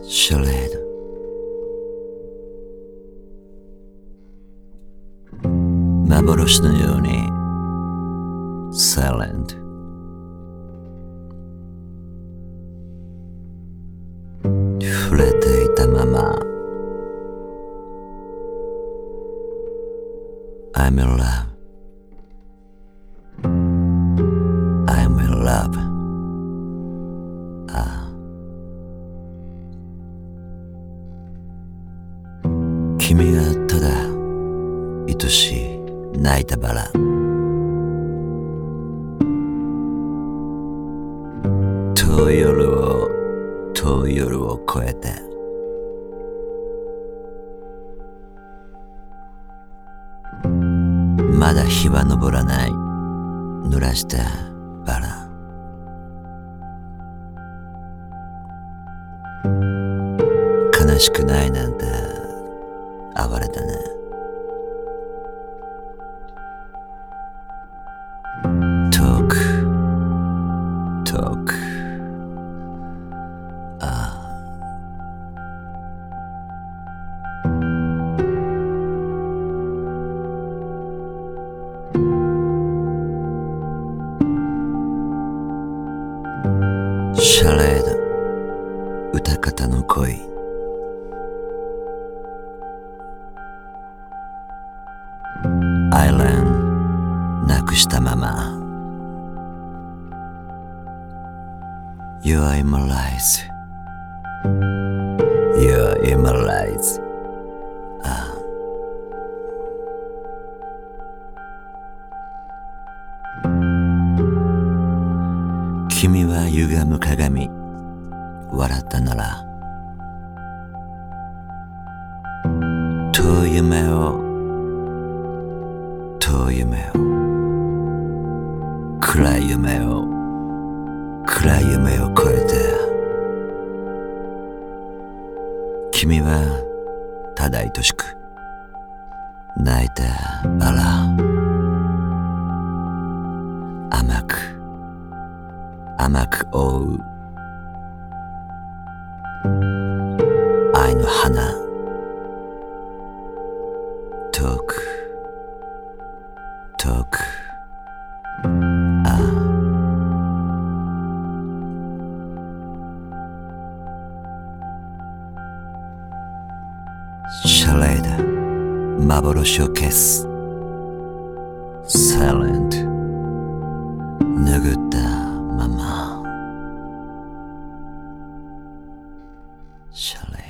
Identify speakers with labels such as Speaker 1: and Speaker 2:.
Speaker 1: シャレード、幻のようにサイレント、触れていたまま I'm in love, I'm in love。 君はただ愛しい泣いたバラ、遠い夜を越えてまだ日は昇らない濡らしたバラ、悲しくないなんて哀れだね。遠くシャレード、歌方の恋、アイランなくしたまま You are immortalized, You are immortalized。 君は歪む鏡、笑ったなら遠い夢を暗い夢を越えて、君はただ愛しく泣いたバラ、甘く覆う愛の花、遠くシャレード、幻を消すサイレント、拭ったままシャレード。